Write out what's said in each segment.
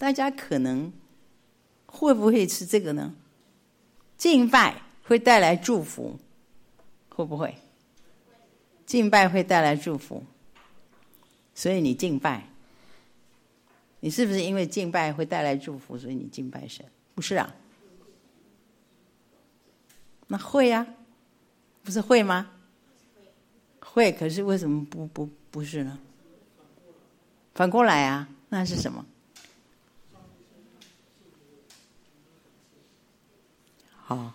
大家可能会不会是这个呢？敬拜会带来祝福，会不会？敬拜会带来祝福，所以你敬拜，你是不是因为敬拜会带来祝福，所以你敬拜神？不是啊？那会啊，不是会吗？会，可是为什么不是呢？反过来啊，那是什么？好，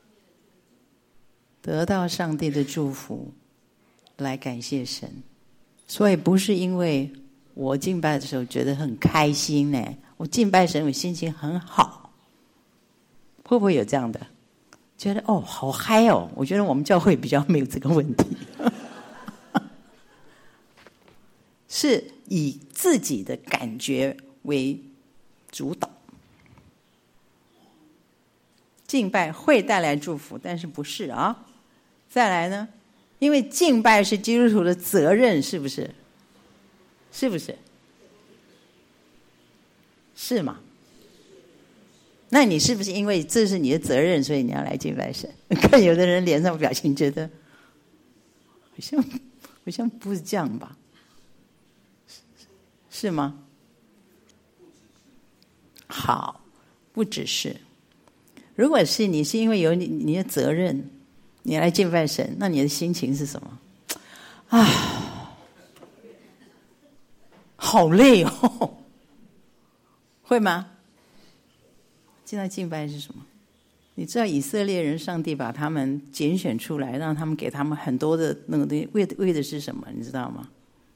得到上帝的祝福来感谢神。所以不是因为我敬拜的时候觉得很开心呢，我敬拜神我心情很好，会不会有这样的？觉得哦好嗨哦，我觉得我们教会比较没有这个问题。是以自己的感觉为主导。敬拜会带来祝福，但是不是啊？再来呢？因为敬拜是基督徒的责任，是不是？是不是？是吗？那你是不是因为这是你的责任，所以你要来敬拜神？看有的人脸上表情觉得好像不是这样吧？是吗？好，不只是。如果是你是因为有你的责任，你来敬拜神，那你的心情是什么？啊，好累哦，会吗？现在敬拜是什么？你知道以色列人，上帝把他们拣选出来，让他们给他们很多的那个东西，为的是什么？你知道吗？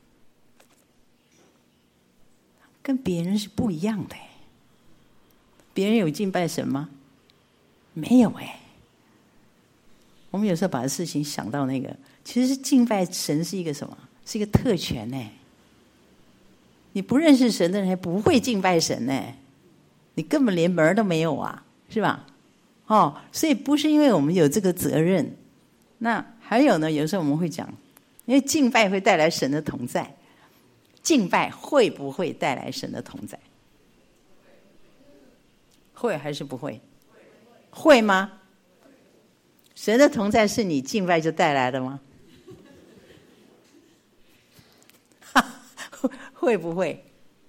跟别人是不一样的。别人有敬拜神吗？没有哎。我们有时候把事情想到那个，其实敬拜神是一个什么？是一个特权呢。你不认识神的人还不会敬拜神呢，你根本连门都没有啊，是吧？哦，所以不是因为我们有这个责任。那还有呢，有时候我们会讲，因为敬拜会带来神的同在。敬拜会不会带来神的同在？会还是不会？会吗？神的同在是你敬拜就带来的吗？会不会？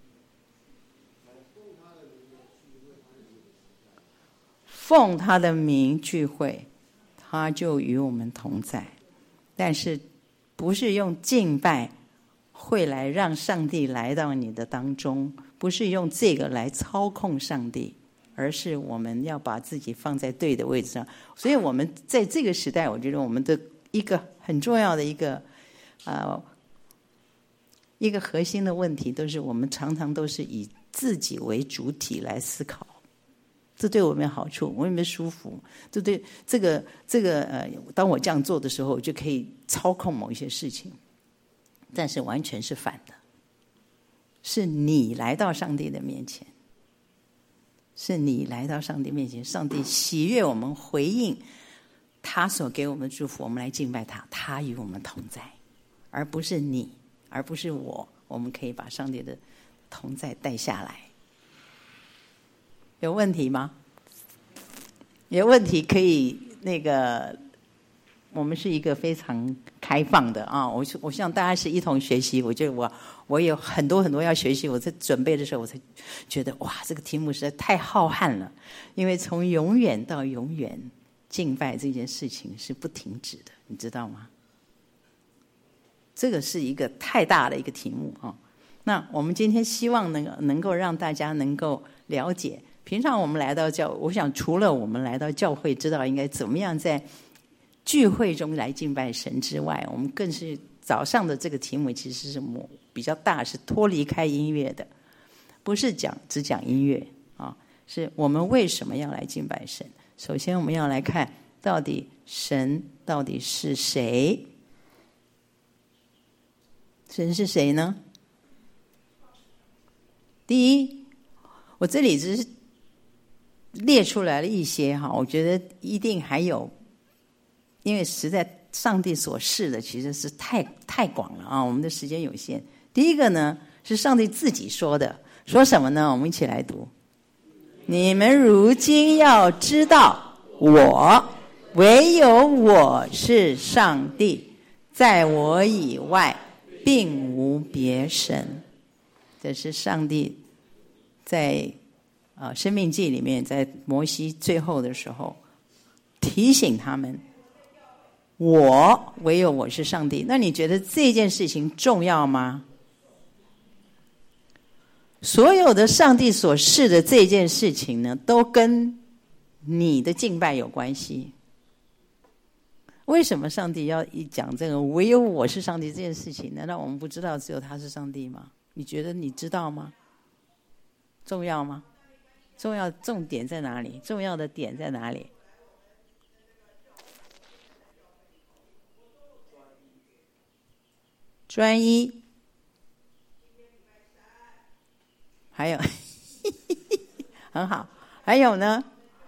奉他的名聚会，他就与我们同在。但是不是用敬拜会来让上帝来到你的当中，不是用这个来操控上帝，而是我们要把自己放在对的位置上。所以我们在这个时代，我觉得我们的一个很重要的一个核心的问题，都是我们常常都是以自己为主体来思考。这对我们有好处，我有没有舒服？这对这个当我这样做的时候，我就可以操控某一些事情。但是完全是反的，是你来到上帝的面前，是你来到上帝面前，上帝喜悦我们回应他所给我们的祝福，我们来敬拜他，他与我们同在，而不是你，而不是我们可以把上帝的同在带下来。有问题吗？有问题可以我们是一个非常开放的啊！我希望大家是一同学习。我觉得我有很多要学习。我在准备的时候，我才觉得哇，这个题目实在太浩瀚了。因为从永远到永远，敬拜这件事情是不停止的，你知道吗？这个是一个太大的一个题目啊！那我们今天希望能够让大家能够了解，平常我们来到我想除了我们来到教会知道应该怎么样在聚会中来敬拜神之外，我们更是早上的这个题目其实是比较大，是脱离开音乐的，不是只讲音乐啊，是我们为什么要来敬拜神。首先我们要来看到底神到底是谁？神是谁呢？第一，我这里只是列出来了一些哈，我觉得一定还有，因为实在上帝所示的其实是太广了啊，我们的时间有限。第一个呢， 是上帝自己说的。说什么呢？我们一起来读。你们如今要知道，唯有我是上帝，在我以外并无别神。这是上帝在申命记里面，在摩西最后的时候提醒他们，唯有我是上帝。那你觉得这件事情重要吗？所有的上帝所示的这件事情呢，都跟你的敬拜有关系。为什么上帝要一讲这个唯有我是上帝这件事情？难道我们不知道只有他是上帝吗？你觉得你知道吗？重要吗？重点在哪里？重要的点在哪里？专一。还有很好，还有呢？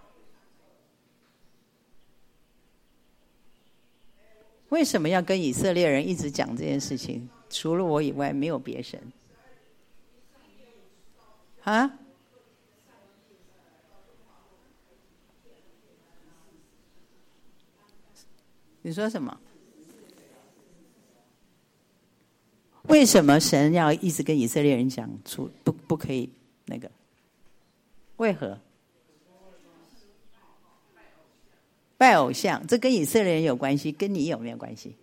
为什么要跟以色列人一直讲这件事情？除了我以外没有别神啊？你说什么？为什么神要一直跟以色列人讲出不可以那个？为何？拜偶像，这跟以色列人有关系，跟你有没有关系？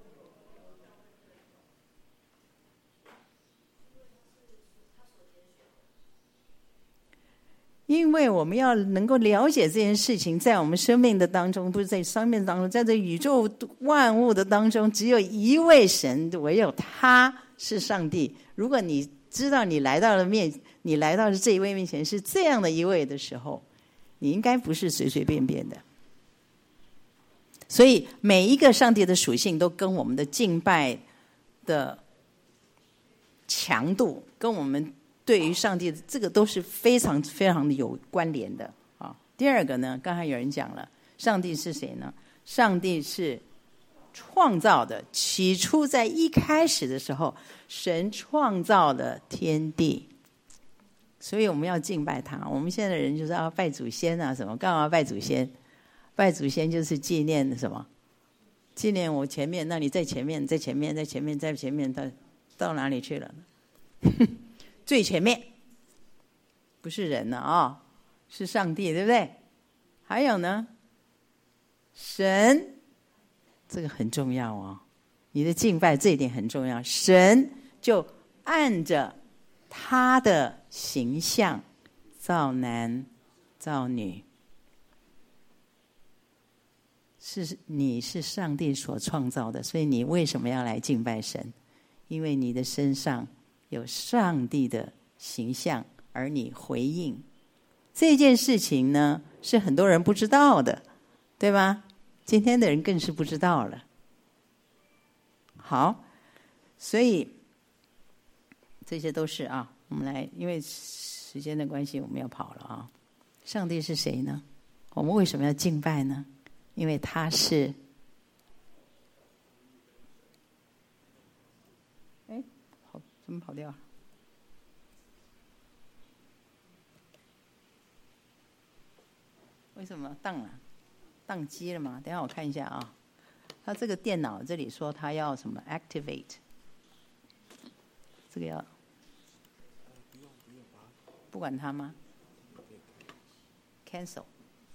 因为我们要能够了解这件事情，在我们生命的当中，不是在生命当中，在这宇宙万物的当中，只有一位神，唯有他是上帝。如果你知道你来到了这一位面前是这样的一位的时候，你应该不是随随便便的。所以每一个上帝的属性都跟我们的敬拜的强度，跟我们对于上帝的这个都是非常非常的有关联的啊。第二个呢，刚才有人讲了，上帝是谁呢？上帝是创造的，起初在一开始的时候，神创造了天地，所以我们要敬拜他。我们现在的人就是要拜祖先啊，什么干嘛拜祖先？拜祖先就是纪念什么？纪念我前面，那你在前面，在前面，在前面，在前面，到哪里去了呢？最前面不是人了啊，是上帝，对不对？还有呢，神，这个很重要哦，你的敬拜这一点很重要。神就按着他的形象造男造女，你是上帝所创造的，所以你为什么要来敬拜神？因为你的身上有上帝的形象，而你回应这件事情呢，是很多人不知道的，对吧？今天的人更是不知道了。好，所以这些都是啊，我们来，因为时间的关系，我们要跑了啊。上帝是谁呢？我们为什么要敬拜呢？因为他是，怎么跑掉了？为什么宕机了吗？等一下我看一下啊。他这个电脑这里说他要什么 activate， 这个要不管他吗 ？cancel。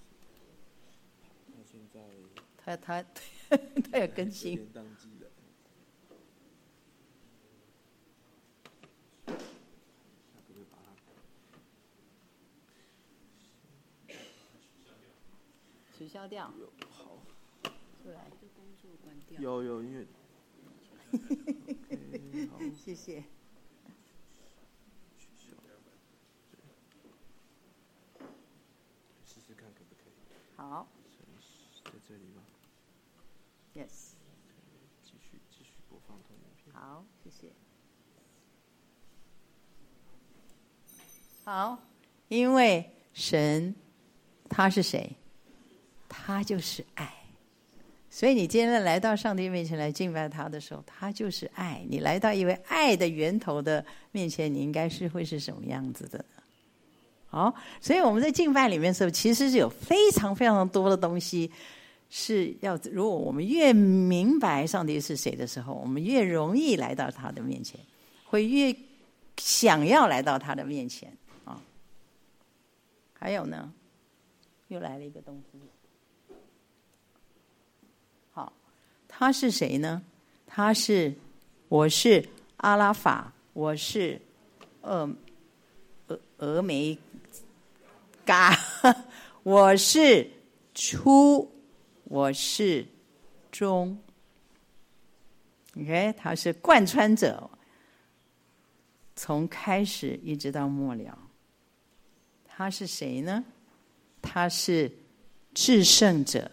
他要更新。取消掉。 好。 出来。 有，因为。好， 谢谢。 试试看可不可以。 好。 在这里吗 ？Yes。 继续播放同影片。 好，谢谢。好，因为神他是谁？他就是爱， 所以你今天来到上帝面前来敬拜他的时候，他就是爱。你来到一位爱的源头的面前，你应该是会是什么样子的呢？好，所以我们在敬拜里面的时候，其实是有非常非常多的东西是要，如果我们越明白上帝是谁的时候，我们越容易来到他的面前，会越想要来到他的面前啊。还有呢，又来了一个东西。好，他是谁呢？我是阿拉法，我是峨眉嘎，我是初，我是终。OK， 他是贯穿者，从开始一直到末了。他是谁呢？他是至圣者。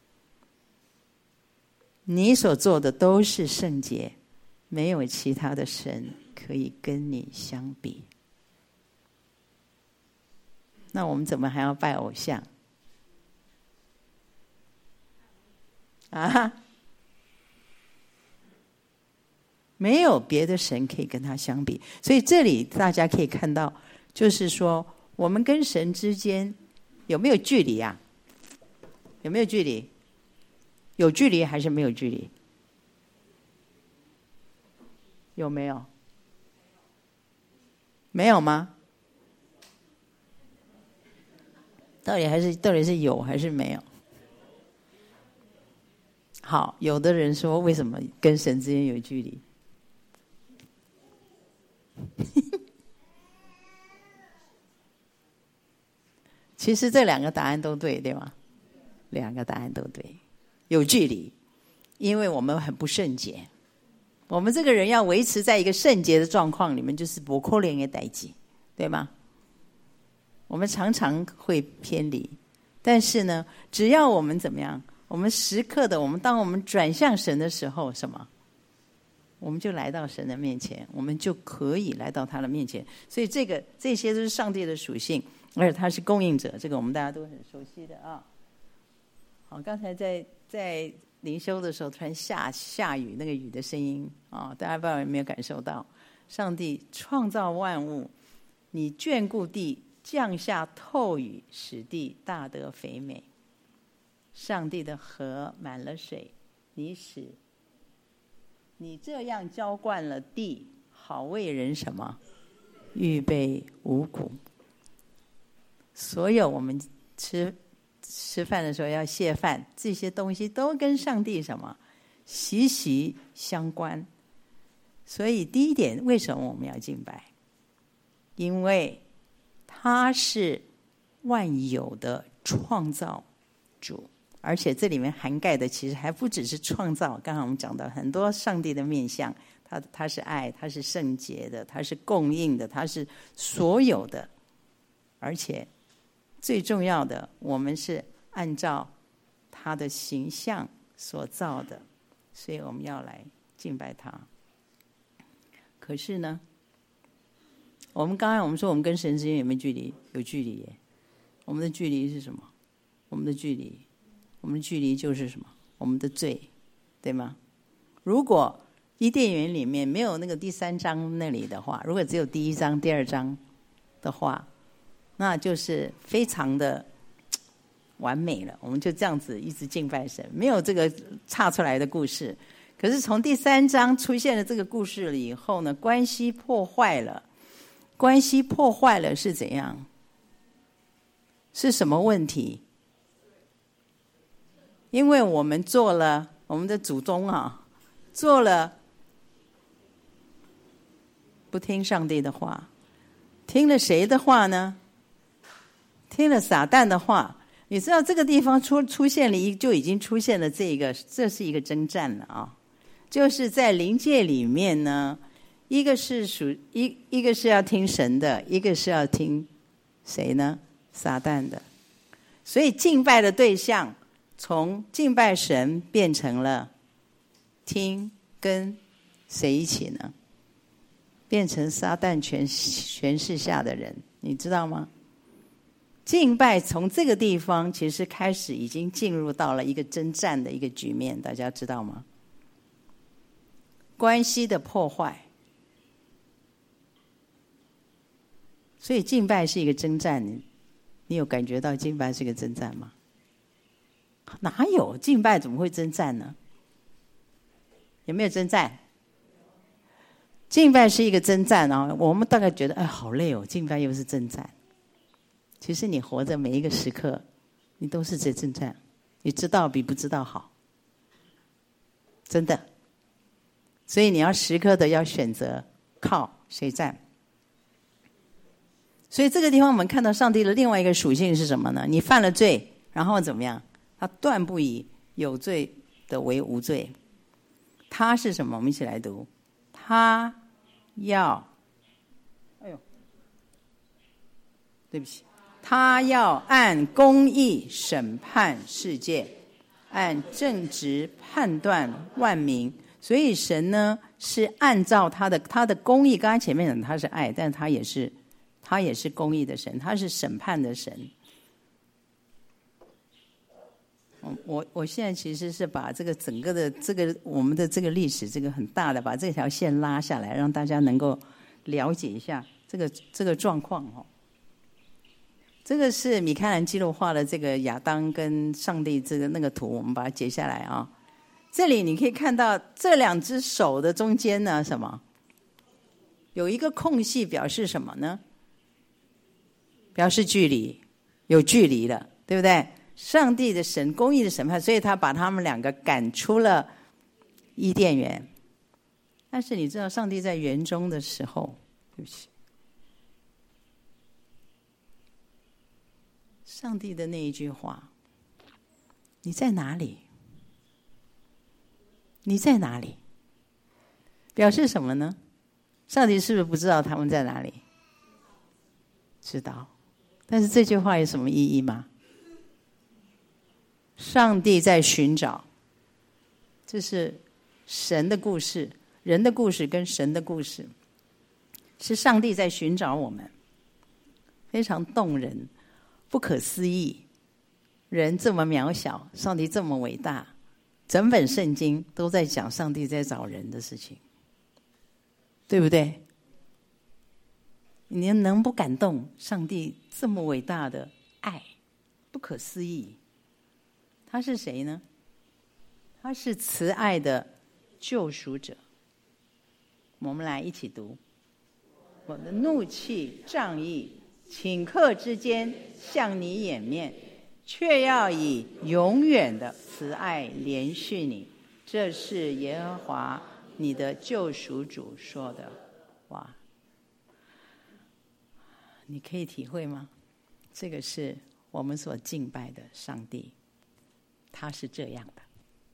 你所做的都是圣洁，没有其他的神可以跟你相比。那我们怎么还要拜偶像？啊？没有别的神可以跟他相比。所以这里大家可以看到，就是说我们跟神之间有没有距离啊？有没有距离？有距离还是没有距离？有没有？没有吗？到底是有还是没有？好，有的人说为什么跟神之间有距离？其实这两个答案都对，对吗？两个答案都对。有距离，因为我们很不圣洁。我们这个人要维持在一个圣洁的状况里面，就是不可能的代志，对吗？我们常常会偏离，但是呢，只要我们怎么样，我们时刻的，当我们转向神的时候，什么？我们就来到神的面前，我们就可以来到他的面前。所以这些都是上帝的属性，而且他是供应者，这个我们大家都很熟悉的啊。好，刚才在灵修的时候，突然下雨，那个雨的声音啊，大家不知道有没有感受到？上帝创造万物，你眷顾地，降下透雨，使地大得肥美。上帝的河满了水，你这样浇灌了地，好为人什么？预备五谷。所有我们吃饭的时候要谢饭，这些东西都跟上帝什么息息相关。所以第一点，为什么我们要敬拜？因为他是万有的创造主，而且这里面涵盖的其实还不只是创造。刚才我们讲到很多上帝的面向，他是爱，他是圣洁的，他是供应的，他是所有的。而且最重要的，我们是按照他的形象所造的，所以我们要来敬拜他。可是呢，我们说我们跟神之间有没有距离？有距离耶。我们的距离是什么？我们的距离就是什么？我们的罪，对吗？如果伊甸园里面没有那个第3章那里的话，如果只有第1章、第2章的话，那就是非常的完美了。我们就这样子一直敬拜神，没有这个岔出来的故事。可是从第3章出现了这个故事了以后呢，关系破坏了。关系破坏了是怎样？是什么问题？因为我们做了，我们的祖宗做了不听上帝的话，听了谁的话呢？听了撒旦的话。你知道这个地方出现了就已经出现了这是一个征战了啊！就是在灵界里面呢，一个是要听神的，一个是要听谁呢？撒旦的。所以敬拜的对象从敬拜神变成了听跟谁一起呢？变成撒旦权势下的人，你知道吗？ 敬拜从这个地方其实开始已经进入到了一个征战的一个局面，大家知道吗？关系的破坏，所以敬拜是一个征战。你有感觉到敬拜是一个征战吗？哪有，敬拜怎么会征战呢？有没有征战？敬拜是一个征战啊！我们大概觉得哎，好累哦，敬拜又是征战。其实你活着每一个时刻，你都是在征战，你知道比不知道好，真的。所以你要时刻的要选择靠谁站。所以这个地方我们看到上帝的另外一个属性是什么呢？你犯了罪，然后怎么样？他断不以有罪的为无罪。他是什么？我们一起来读。他要，对不起，他要按公义审判世界，按正直判断万民。所以神呢是按照他的公义，刚才前面讲他是爱，但他也是公义的神，他是审判的神。我现在其实是把这个整个的这个我们的这个历史，这个很大的把这条线拉下来，让大家能够了解一下这个状况哦。这个是米开朗基罗画的这个亚当跟上帝这个那个图，我们把它截下来啊。这里你可以看到这两只手的中间呢，什么？有一个空隙，表示什么呢？表示距离，有距离了，对不对？上帝的神，公义的审判，所以他把他们两个赶出了伊甸园。但是你知道，上帝在园中的时候，对不起，上帝的那一句话：“你在哪里？你在哪里？”表示什么呢？上帝是不是不知道他们在哪里？知道。但是这句话有什么意义吗？上帝在寻找，这是神的故事，人的故事跟神的故事，是上帝在寻找我们，非常动人，不可思议。人这么渺小，上帝这么伟大，整本圣经都在讲上帝在找人的事情，对不对？你能不感动？上帝这么伟大的爱，不可思议。他是谁呢？他是慈爱的救赎者。我们来一起读：我的怒气仗义，顷刻之间向你掩面，却要以永远的慈爱连续你。这是耶和华你的救赎主说的。哇，你可以体会吗？这个是我们所敬拜的上帝，他是这样的。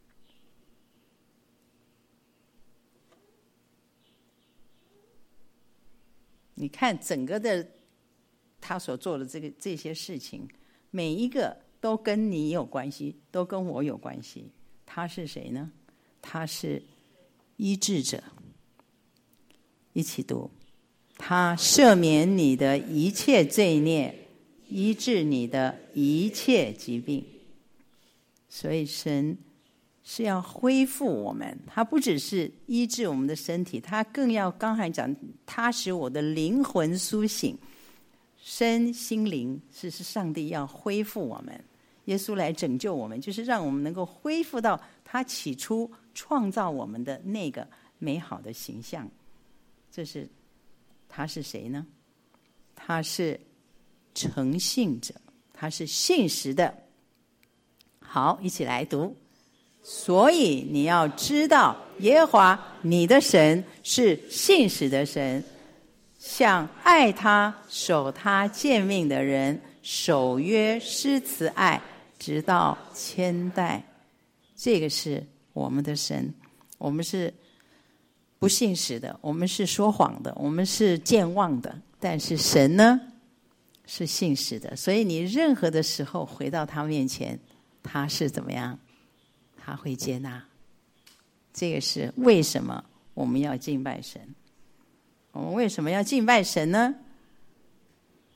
你看整个的他所做的这些事情，每一个都跟你有关系，都跟我有关系。他是谁呢？他是医治者。一起读：他赦免你的一切罪孽，医治你的一切疾病。所以神是要恢复我们，他不只是医治我们的身体，他更要刚才讲，他使我的灵魂苏醒，身心灵是上帝要恢复我们。耶稣来拯救我们，就是让我们能够恢复到他起初创造我们的那个美好的形象。这是他是谁呢？他是诚信者，他是信实的。好，一起来读。所以你要知道，耶和华你的神是信实的神，向爱他守他诫命的人守约施慈爱，直到千代。这个是我们的神。我们是不信实的，我们是说谎的，我们是健忘的，但是神呢是信实的。所以你任何的时候回到他面前，他是怎么样？他会接纳。这个是为什么我们要敬拜神。我们为什么要敬拜神呢？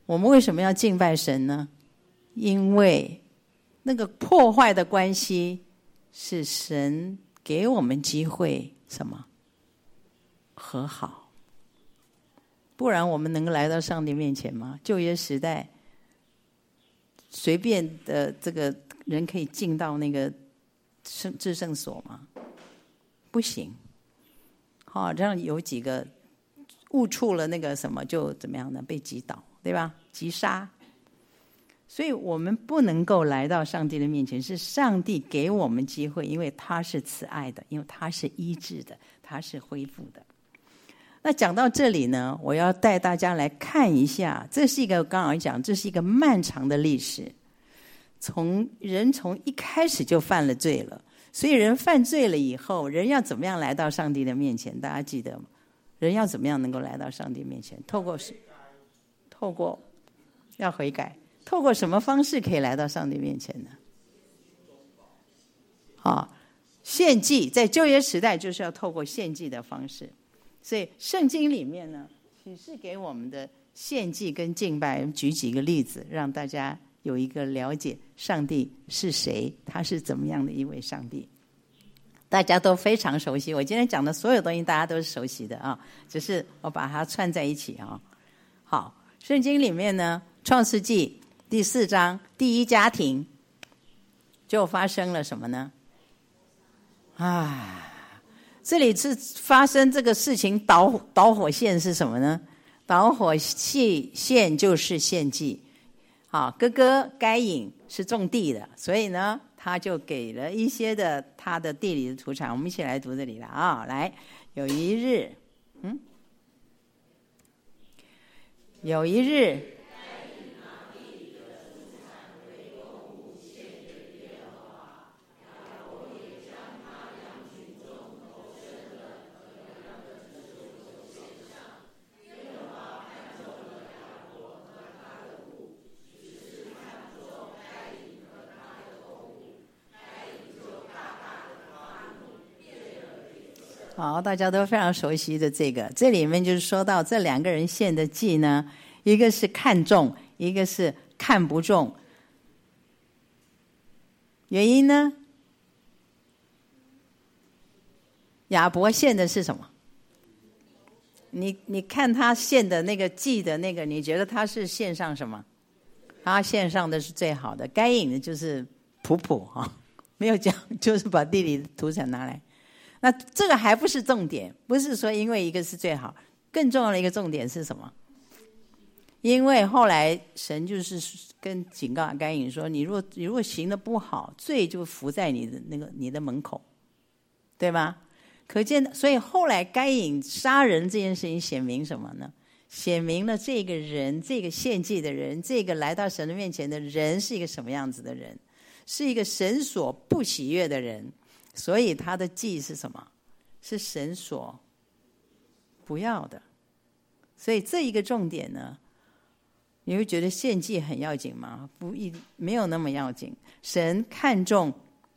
我们为什么要敬拜神呢？因为那个破坏的关系是神给我们机会什么？和好。不然我们能够来到上帝面前吗？旧约时代随便的这个人可以进到那个至圣所吗？不行。好，这样有几个误触了那个什么就怎么样呢？被击倒，对吧？击杀。所以我们不能够来到上帝的面前，是上帝给我们机会，因为他是慈爱的，因为他是医治的，他是恢复的。那讲到这里呢，我要带大家来看一下，这是一个刚刚讲，这是一个漫长的历史。人从一开始就犯了罪了，所以人犯罪了以后，人要怎么样来到上帝的面前？大家记得吗？人要怎么样能够来到上帝面前？透过要悔改，透过什么方式可以来到上帝面前呢？献祭，在旧约时代就是要透过献祭的方式。所以圣经里面呢，启示给我们的献祭跟敬拜，举几个例子，让大家有一个了解上帝是谁，他是怎么样的一位上帝。大家都非常熟悉，我今天讲的所有东西大家都是熟悉的啊，只是我把它串在一起啊。好，圣经里面呢，创世纪第4章第一家庭就发生了什么呢？这里是发生这个事情导火线是什么呢？导火线就是献祭。好，哥哥该隐是种地的，所以呢他就给了一些的他的地里的土产。我们一起来读这里了啊！来，有一日，好，大家都非常熟悉的这里面就是说到这2个人献的祭呢，一个是看重，一个是看不重。原因呢？亚伯献的是什么？你看他献的那个祭的那个，你觉得他是献上什么？他献上的是最好的。该隐的就是普没有讲，就是把地里的土产拿来。那这个还不是重点，不是说因为一个是最好，更重要的一个重点是什么？因为后来神就是跟警告该隐说，你如果行得不好，罪就伏在你的门口，对吧？可见，所以后来该隐杀人这件事情显明什么呢？显明了这个人，这个献祭的人，这个来到神的面前的人是一个什么样子的人，是一个神所不喜悦的人。所以他的祭是什么？是神所不要的。所以这一个重点呢，你会觉得献祭很要紧吗？没有那么要紧。神看重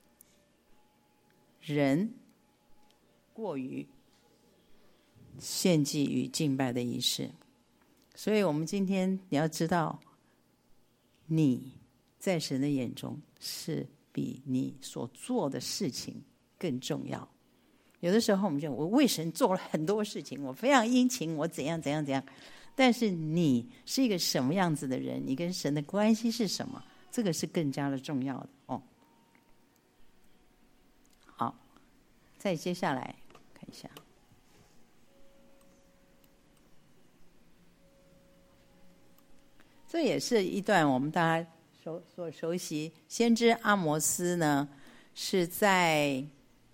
人过于献祭与敬拜的仪式。所以我们今天你要知道，你在神的眼中是比你所做的事情更重要。有的时候我们就我为神做了很多事情，我非常殷勤，我怎样，但是你是一个什么样子的人，你跟神的关系是什么，这个是更加的重要的哦。好，再接下来看一下，这也是一段我们大家所熟悉。先知阿摩斯呢，是在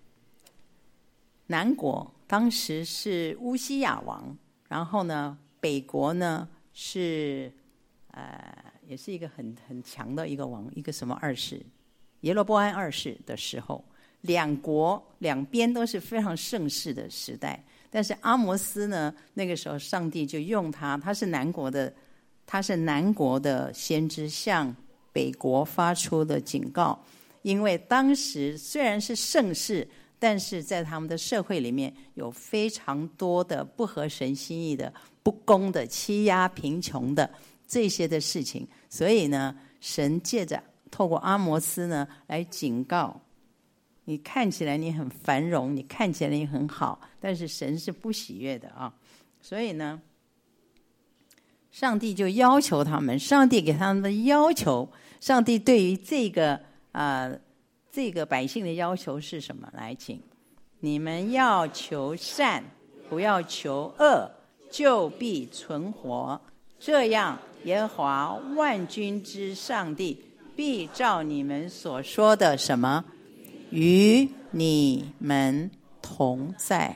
南国，当时是乌西雅王，然后呢，北国呢是也是一个很强的一个王，一个什么二世，耶罗波安二世的时候，两边都是非常盛世的时代。但是阿摩斯呢，那个时候上帝就用他是南国的先知，向北国发出的警告。因为当时虽然是盛世，但是在他们的社会里面有非常多的不合神心意的、不公的、欺压贫穷的这些的事情。所以呢，神借着透过阿摩斯呢来警告你，看起来你很繁荣，你看起来你很好，但是神是不喜悦的啊。所以呢，上帝就要求他们，上帝给他们的要求，上帝对于这个百姓的要求是什么？来，请你们要求善，不要求恶，就必存活。这样，耶和华万军之上帝必照你们所说的什么，与你们同在。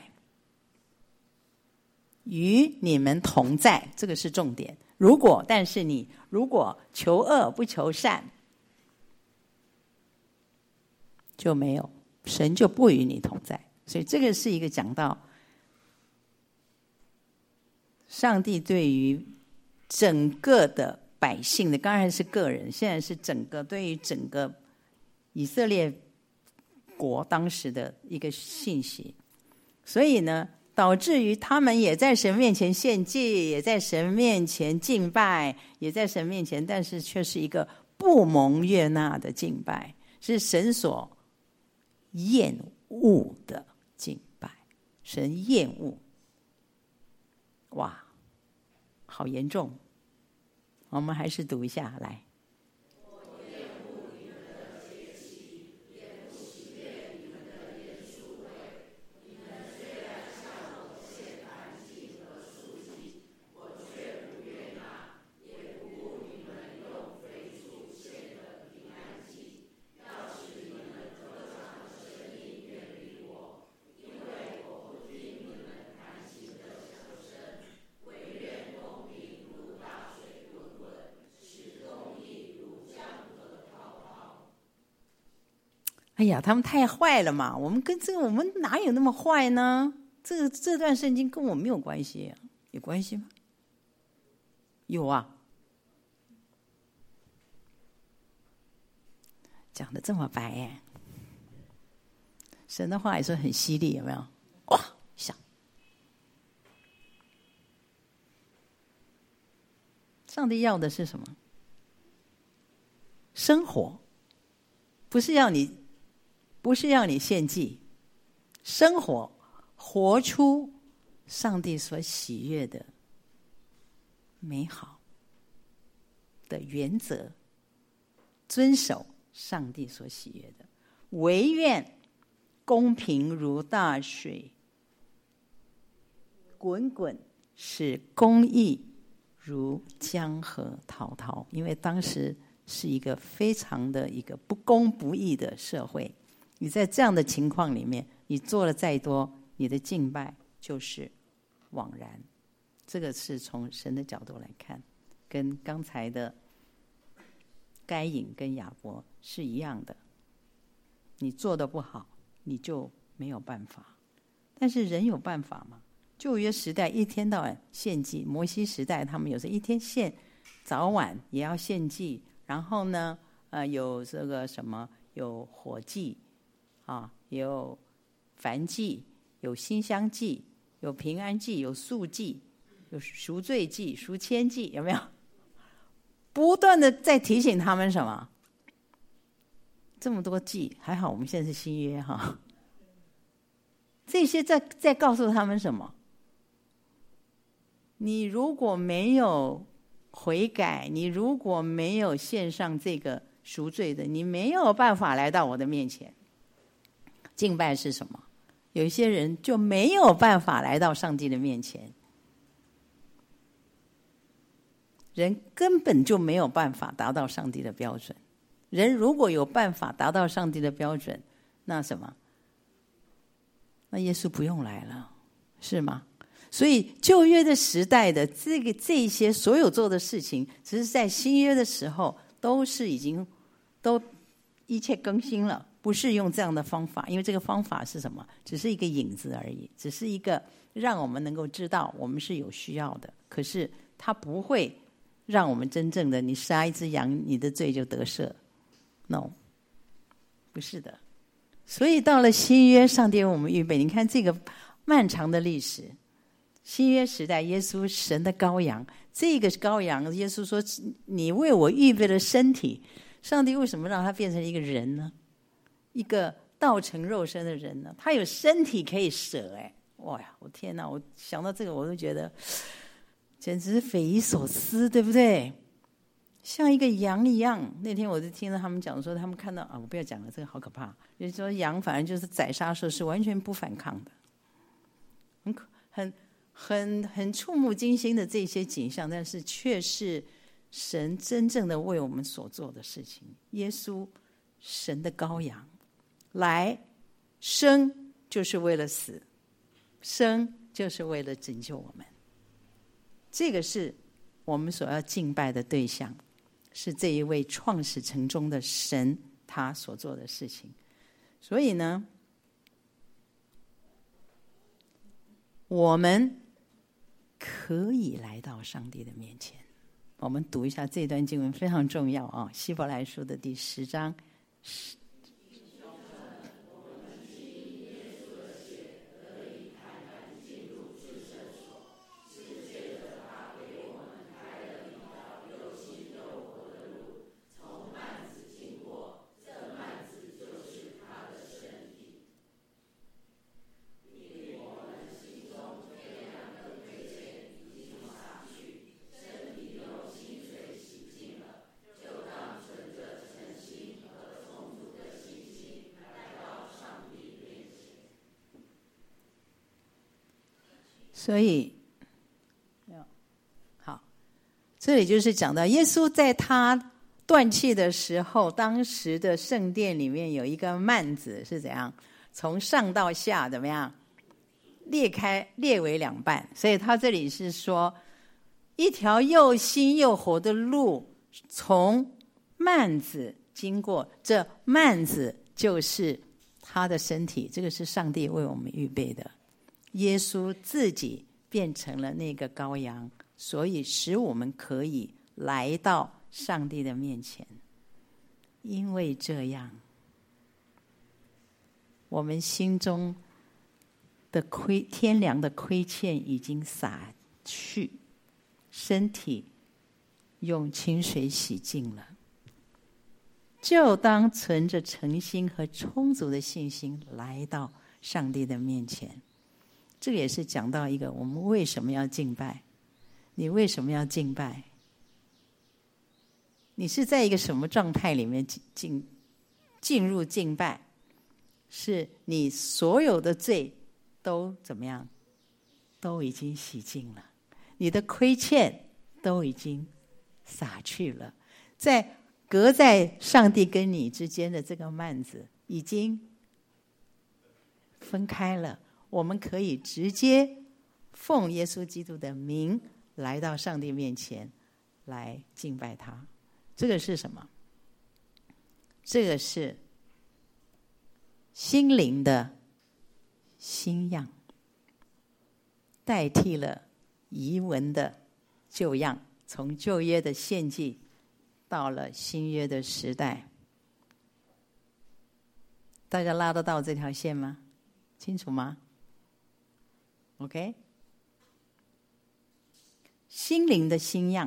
与你们同在，这个是重点。但是你如果求恶不求善，就没有，神就不与你同在。所以这个是一个讲到上帝对于整个的百姓的，刚才是个人，现在是整个对于整个以色列国当时的一个信息。所以呢，导致于他们也在神面前献祭，也在神面前敬拜，也在神面前，但是却是一个不蒙悦纳的敬拜，是神所厌恶的敬拜，神厌恶。哇，好严重！我们还是读一下来。哎呀，他们太坏了嘛！我们哪有那么坏呢？这段圣经跟我没有关系啊，有关系吗？有啊，讲得这么白哎，神的话也是很犀利，有没有？哇，想上帝要的是什么？生活，不是要你献祭，生活活出上帝所喜悦的美好的原则，遵守上帝所喜悦的，惟愿公平如大水滚滚，使公义如江河滔滔。因为当时是一个非常的一个不公不义的社会，你在这样的情况里面，你做了再多，你的敬拜就是枉然。这个是从神的角度来看，跟刚才的该隐跟亚伯是一样的。你做的不好，你就没有办法。但是人有办法吗？旧约时代一天到晚献祭，摩西时代他们有时一天早晚也要献祭，然后呢，有这个什么，有火祭啊，有燔祭，有馨香祭，有平安祭，有素祭，有赎罪祭、赎愆祭，有没有？不断的在提醒他们什么？这么多祭，还好我们现在是新约哈。这些在告诉他们什么？你如果没有悔改，你如果没有献上这个赎罪的，你没有办法来到我的面前。敬拜是什么？有一些人就没有办法来到上帝的面前，人根本就没有办法达到上帝的标准。人如果有办法达到上帝的标准，那什么？那耶稣不用来了，是吗？所以旧约的时代的这些所有做的事情，只是在新约的时候都是已经都一切更新了，不是用这样的方法。因为这个方法是什么？只是一个影子而已，只是一个让我们能够知道我们是有需要的，可是它不会让我们真正的你杀一只羊，你的罪就得赦。No， 不是的。所以到了新约，上帝为我们预备，你看这个漫长的历史， 新约时代耶稣神的羔羊，这个羔羊耶稣说你为我预备了身体，上帝为什么让他变成一个人呢？一个道成肉身的人呢？他有身体可以舍，哇呀，我天哪，我想到这个我都觉得简直是匪夷所思，对不对？像一个羊一样。那天我就听到他们讲说，他们看到我不要讲了，这个好可怕。就是说羊反正就是宰杀的时候是完全不反抗的，很触目惊心的这些景象，但是却是神真正的为我们所做的事情。耶稣，神的羔羊，来生就是为了死，生就是为了拯救我们。这个是我们所要敬拜的对象，是这一位创始成终的神他所做的事情。所以呢，我们可以来到上帝的面前。我们读一下这段经文，非常重要啊，希伯来书的第10章。所以好，这里就是讲到耶稣在他断气的时候，当时的圣殿里面有一个幔子是怎样从上到下怎么样裂为两半。所以他这里是说一条又新又活的路从幔子经过，这幔子就是他的身体，这个是上帝为我们预备的。耶稣自己变成了那个羔羊，所以使我们可以来到上帝的面前。因为这样，我们心中的天良的亏欠已经洒去，身体用清水洗净了，就当存着诚心和充足的信心来到上帝的面前。这个也是讲到一个我们为什么要敬拜。你为什么要敬拜？你是在一个什么状态里面进入敬拜？是你所有的罪都怎么样？都已经洗净了，你的亏欠都已经洒去了，在隔在上帝跟你之间的这个幔子已经分开了。我们可以直接奉耶稣基督的名来到上帝面前来敬拜他。这个是什么？这个是心灵的新样，代替了遗文的旧样，从旧约的献祭到了新约的时代。大家拉得到这条线吗？清楚吗？OK， 心灵的新样。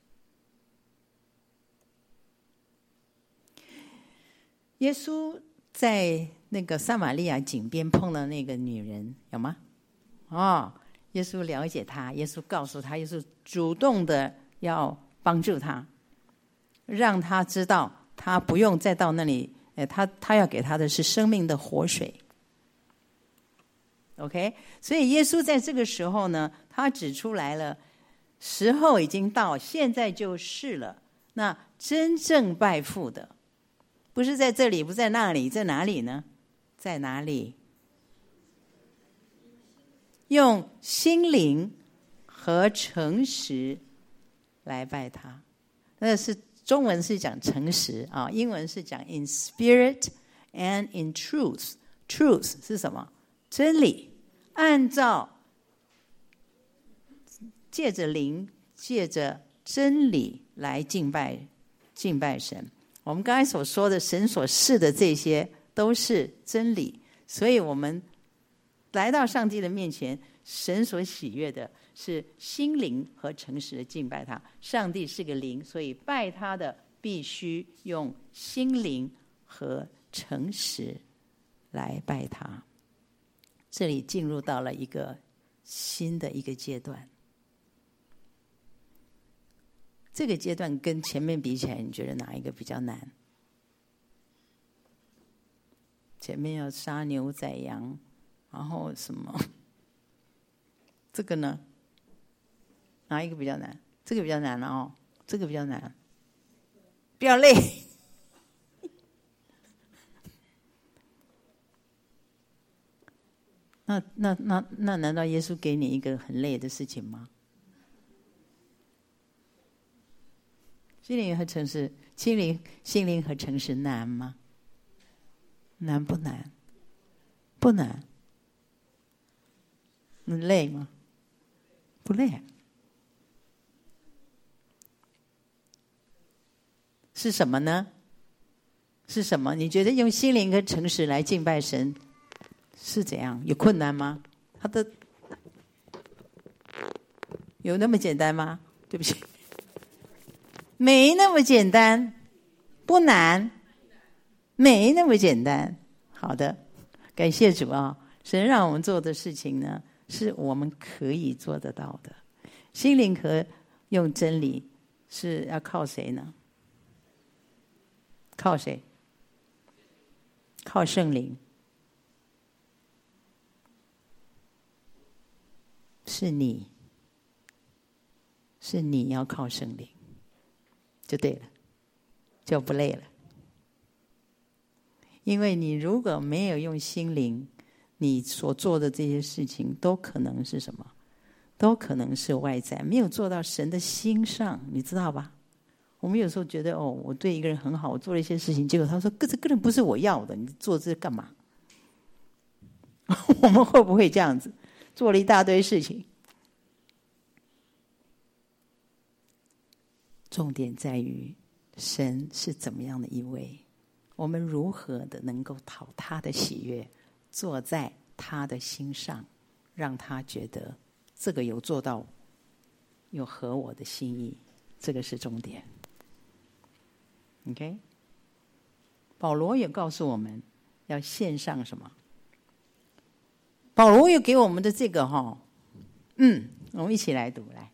耶稣在那个撒玛利亚井边碰到那个女人，有吗？耶稣了解她，耶稣告诉她，耶稣主动的要帮助她，让她知道她不用再到那里，他要给她的是生命的活水。OK， 所以耶稣在这个时候呢，他指出来了，时候已经到，现在就是了。那真正拜父的，不是在这里，不在那里，在哪里呢？在哪里？用心灵和诚实来拜他。那是中文是讲诚实啊，英文是讲 in spirit and in truth。truth 是什么？真理。按照借着灵，借着真理来敬拜神。我们刚才所说的神所示的这些都是真理，所以我们来到上帝的面前，神所喜悦的是心灵和诚实的敬拜他。上帝是个灵，所以拜他的必须用心灵和诚实来拜他。这里进入到了一个新的一个阶段。这个阶段跟前面比起来，你觉得哪一个比较难？前面要杀牛宰羊，然后什么？这个呢？哪一个比较难？这个比较难了哦，这个比较难，比较累。那难道耶稣给你一个很累的事情吗？心灵和诚实，心灵和诚实难吗？难不难？不难。你累吗？不累。是什么呢？是什么？你觉得用心灵和诚实来敬拜神是怎样？有困难吗？他的有那么简单吗？对不起，没那么简单，不难，没那么简单。好的，感谢主啊！神让我们做的事情呢，是我们可以做得到的。心灵和用真理是要靠谁呢？靠谁？靠圣灵。是你要靠圣灵，就对了，就不累了。因为你如果没有用心灵，你所做的这些事情都可能是什么？都可能是外在，没有做到神的心上，你知道吧？我们有时候觉得我对一个人很好，我做了一些事情，结果他说这个人不是我要的，你做这干嘛？我们会不会这样子？做了一大堆事情。重点在于神是怎么样的一位，我们如何的能够讨他的喜悦，坐在他的心上，让他觉得这个有做到，有合我的心意，这个是重点。OK， 保罗也告诉我们要献上什么？保罗又给我们的这个我们一起来读来。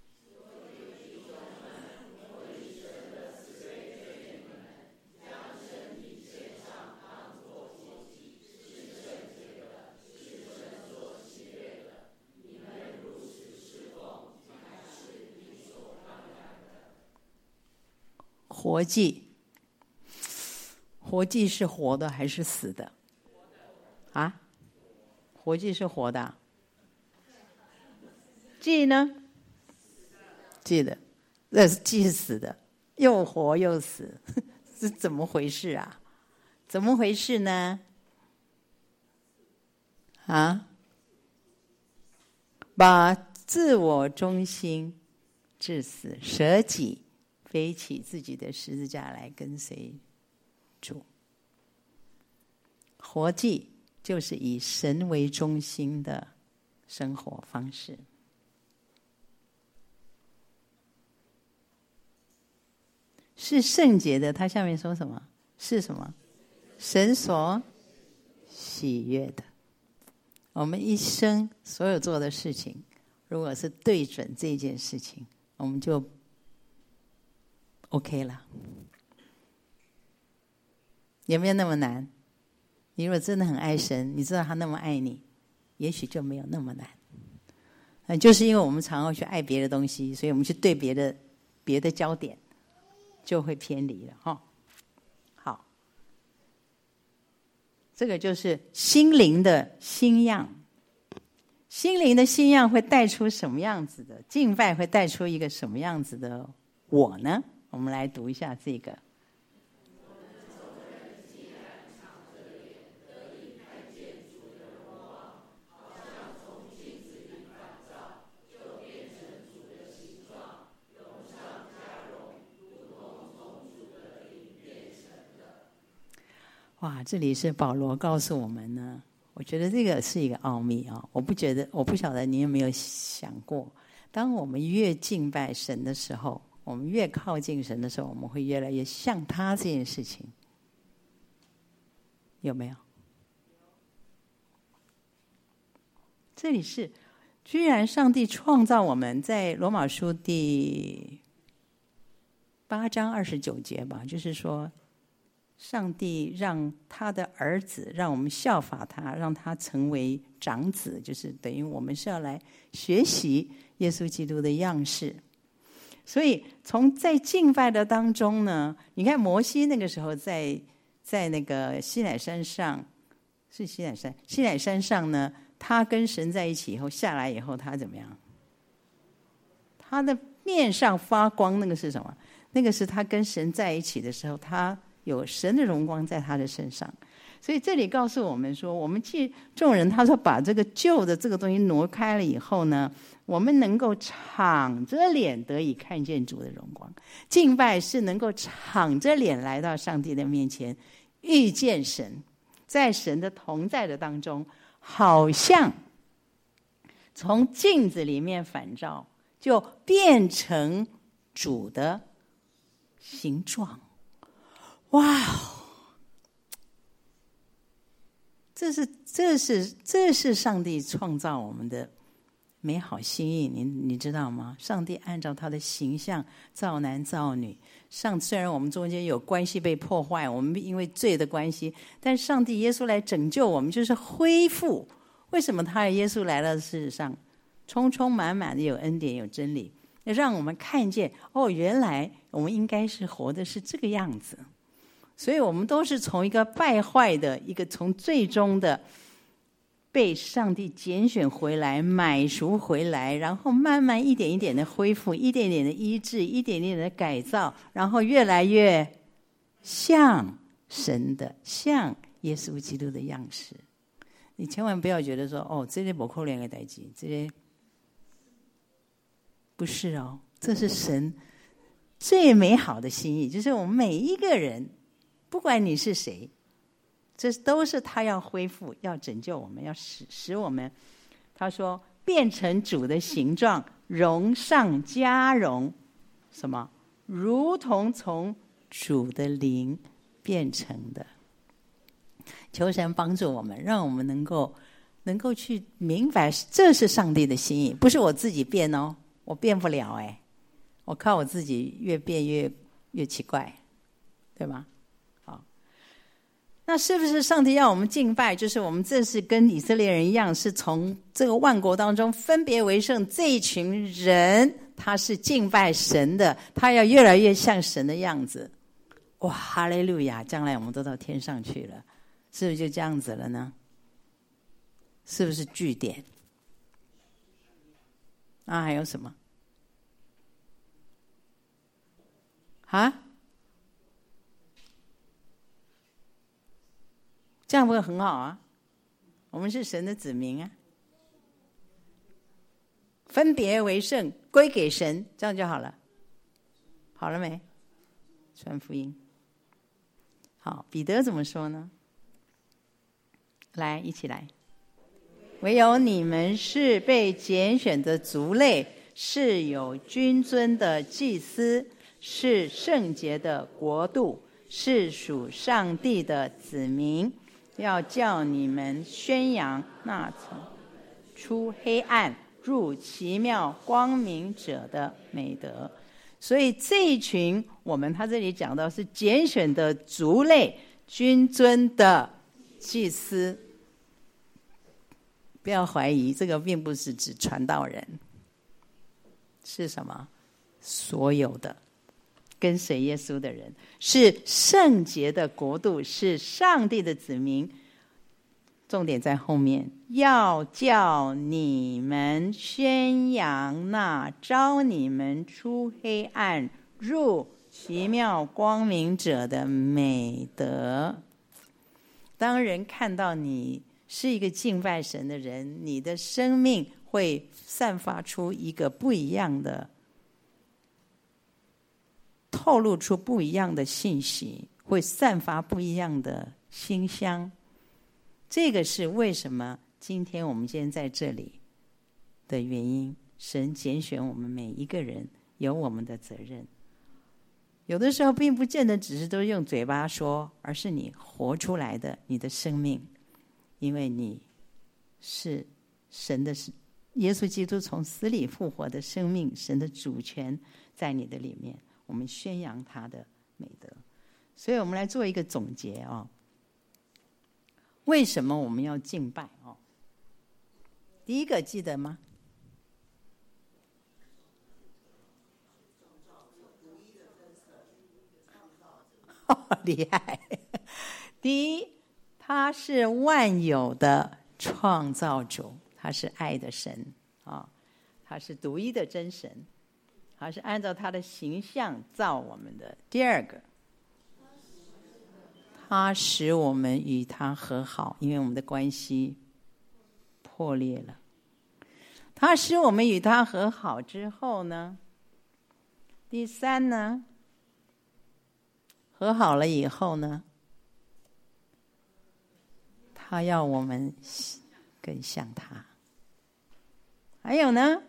活祭，活祭是活的还是死的？啊？活祭是活的，祭呢？祭的，祭是死的，又活又死，是怎么回事啊？怎么回事呢？啊？把自我中心致死，舍己，背起自己的十字架来跟随主。活祭就是以神为中心的生活方式。是圣洁的，它下面说什么？是什么？神所喜悦的。我们一生所有做的事情，如果是对准这件事情，我们就 OK 了。有没有那么难？你如果真的很爱神，你知道他那么爱你，也许就没有那么难。就是因为我们常常去爱别的东西，所以我们去对别的焦点，就会偏离了哈。好，这个就是心灵的新样。心灵的新样会带出什么样子的敬拜？会带出一个什么样子的我呢？我们来读一下这个。哇，这里是保罗告诉我们呢， 我觉得这个是一个奥秘啊！我不晓得你有没有想过，当我们越敬拜神的时候，我们越靠近神的时候，我们会越来越像他这件事情，有没有？这里是，居然上帝创造我们，在罗马书第8章29节吧，就是说，上帝让他的儿子，让我们效法他，让他成为长子，就是等于我们是要来学习耶稣基督的样式。所以在敬拜的当中呢，你看摩西那个时候在那个西乃山上，是西乃山上呢，他跟神在一起以后，下来以后他怎么样？他的面上发光，那个是什么？那个是他跟神在一起的时候，他有神的荣光在他的身上。所以这里告诉我们说，我们众人，他说把这个旧的这个东西挪开了以后呢，我们能够敞着脸得以看见主的荣光。敬拜是能够敞着脸来到上帝的面前，遇见神，在神的同在的当中，好像从镜子里面反照，就变成主的形状。哇，这是上帝创造我们的美好心意，你知道吗？上帝按照他的形象造男造女。虽然我们中间有关系被破坏，我们因为罪的关系，但上帝耶稣来拯救我们，就是恢复。为什么他的耶稣来到世上，充充满满的有恩典有真理，让我们看见原来我们应该是活的是这个样子。所以我们都是从一个败坏的从最终的被上帝拣选回来，买赎回来，然后慢慢一点一点的恢复，一点点的医治，一点点的改造，然后越来越像神的，像耶稣基督的样式。你千万不要觉得说这些不可能的事情，这些不是这是神最美好的心意，就是我们每一个人，不管你是谁，这都是他要恢复，要拯救我们，要使我们，他说变成主的形状，荣上加荣，什么？如同从主的灵变成的。求神帮助我们，让我们能够去明白，这是上帝的心意，不是我自己变我变不了我靠我自己越变越奇怪，对吗？那是不是上帝要我们敬拜，就是我们这是跟以色列人一样，是从这个万国当中分别为圣，这一群人他是敬拜神的，他要越来越像神的样子。哇，哈利路亚，将来我们都到天上去了，是不是就这样子了呢？是不是句点还有什么这样不会很好我们是神的子民分别为圣，归给神，这样就好了。好了没？传福音。好，彼得怎么说呢？来，一起来。唯有你们是被拣选的族类，是有君尊的祭司，是圣洁的国度，是属上帝的子民，要叫你们宣扬那从出黑暗入奇妙光明者的美德。所以这一群他这里讲到是拣选的族类，君尊的祭司。不要怀疑，这个并不是指传道人，是什么？所有的跟随耶稣的人，是圣洁的国度，是上帝的子民。重点在后面，要叫你们宣扬那召你们出黑暗入奇妙光明者的美德。当人看到你是一个敬拜神的人，你的生命会散发出一个不一样的，透露出不一样的信息，会散发不一样的馨香。 这个是为什么今天我们今天在这里的原因。神拣选我们每一个人，有我们的责任。有的时候并不见得只是都用嘴巴说，而是你活出来的你的生命，因为你是神的，耶稣基督从死里复活的生命，神的主权在你的里面，我们宣扬他的美德。所以我们来做一个总结哦。为什么我们要敬拜哦？第一个记得吗？厉害！第一，他是万有的创造主，他是爱的神啊，他是独一的真神，他是按照他的形象造我们的。第二个，他使我们与他和好，因为我们的关系破裂了。他使我们与他和好之后呢，第三呢，和好了以后呢，他要我们更像他。还有呢，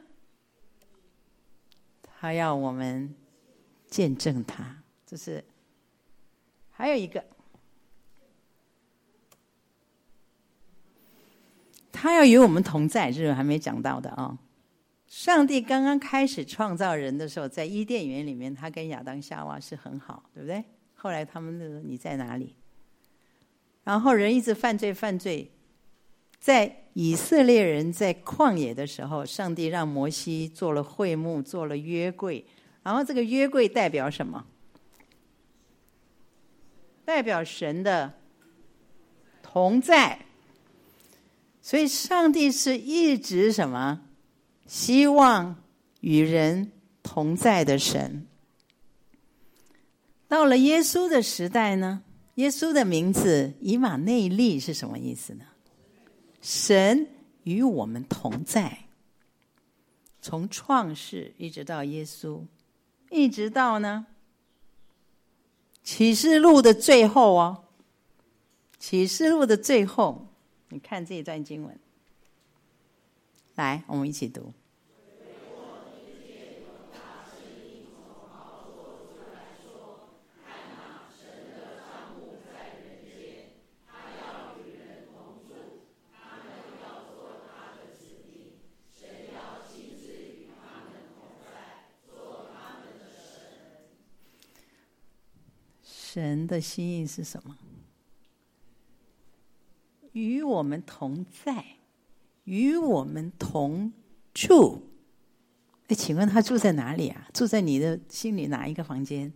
他要我们见证他。这是还有一个，他要与我们同在，这是还没讲到的啊。上帝刚刚开始创造人的时候，在伊甸园里面，他跟亚当夏娃是很好，对不对？后来他们说你在哪里？然后人一直犯罪，在以色列人在旷野的时候，上帝让摩西做了会幕，做了约柜，然后这个约柜代表什么？代表神的同在。所以上帝是一直什么？希望与人同在的神。到了耶稣的时代呢，耶稣的名字以马内利是什么意思呢？神与我们同在。从创世一直到耶稣，一直到呢启示录的最后哦，启示录的最后，你看这一段经文，来，我们一起读。神的心意是什么？与我们同在，与我们同住。请问他住在哪里啊？住在你的心里哪一个房间？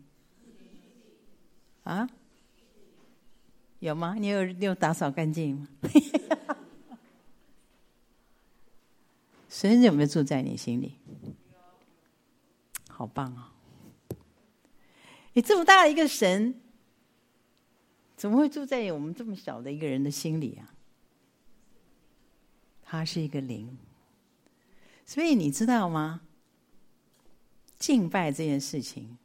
啊？有吗？你有打扫干净吗？神有没有住在你心里？好棒啊！你这么大的一个神，怎么会住在我们这么小的一个人的心里啊？他是一个灵。所以你知道吗？敬拜这件事情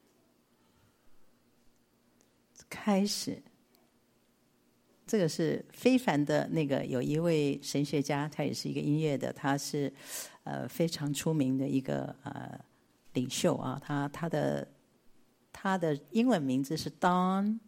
开始，这个是非凡的。那个有一位神学家，他也是一个音乐的，他是非常出名的一个领袖啊。他的英文名字是 Don，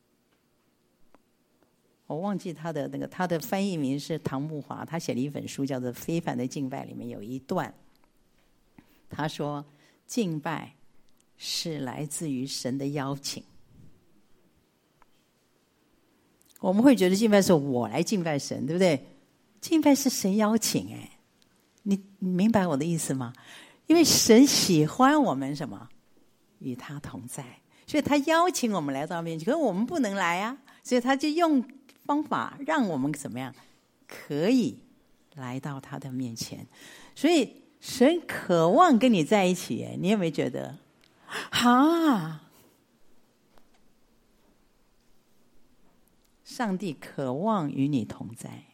我忘记他的翻译名是唐木华。他写了一本书叫做《非凡的敬拜》，里面有一段，他说敬拜是来自于神的邀请。我们会觉得敬拜是我来敬拜神，对不对？敬拜是神邀请。你明白我的意思吗？因为神喜欢我们什么？与他同在，所以他邀请我们来到面前，可是我们不能来啊，所以他就用方法让我们怎么样可以来到他的面前。所以神渴望跟你在一起，你有没有觉得上帝渴望与你同在，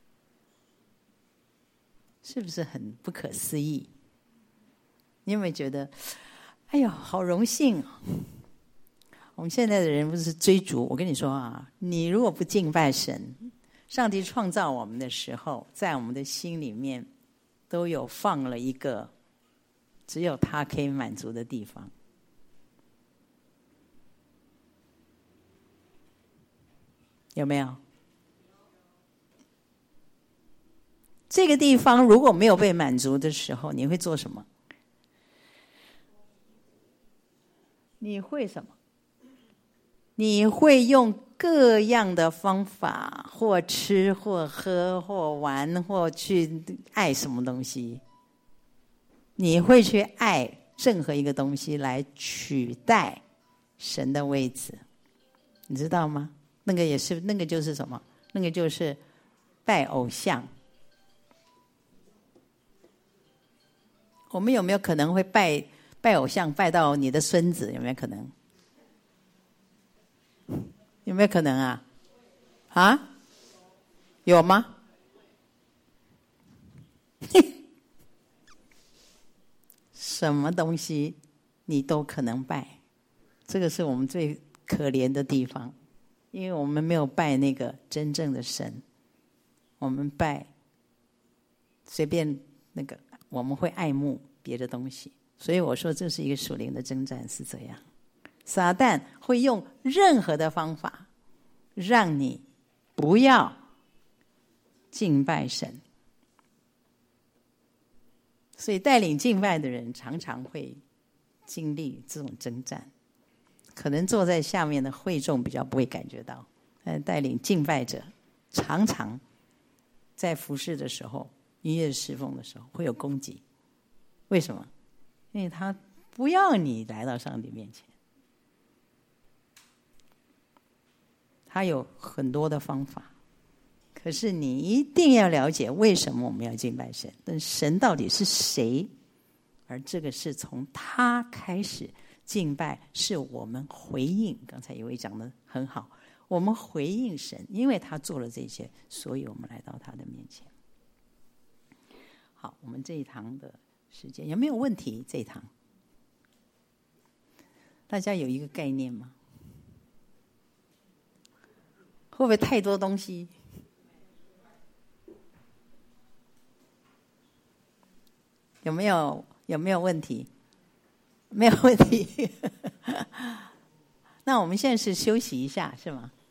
是不是很不可思议？你有没有觉得哎呦好荣幸啊？我们现在的人不是追逐，我跟你说啊，你如果不敬拜神， 上帝创造我们的时候，在我们的心里面都有放了一个只有他可以满足的地方。有没有？这个地方如果没有被满足的时候，你会做什么？你会什么？你会用各样的方法，或吃或喝或玩或去爱什么东西。你会去爱任何一个东西来取代神的位置，你知道吗？那个就是什么？那个就是拜偶像。我们有没有可能会拜偶像拜到你的孙子？有没有可能？有没有可能啊？啊？有吗？什么东西你都可能拜，这个是我们最可怜的地方，因为我们没有拜那个真正的神，我们拜随便那个，我们会爱慕别的东西。所以我说这是一个属灵的征战，是这样。撒旦会用任何的方法让你不要敬拜神，所以带领敬拜的人常常会经历这种征战。可能坐在下面的会众比较不会感觉到，但带领敬拜者常常在服事的时候、音乐侍奉的时候会有攻击。为什么？因为他不要你来到上帝面前，他有很多的方法。可是你一定要了解为什么我们要敬拜神，但神到底是谁？而这个是从他开始敬拜，是我们回应。刚才有位讲得很好，我们回应神，因为他做了这些，所以我们来到他的面前。好，我们这一堂的时间有没有问题？这一堂大家有一个概念吗？会不会太多东西？有没有问题？没有问题。那我们现在是休息一下，是吗？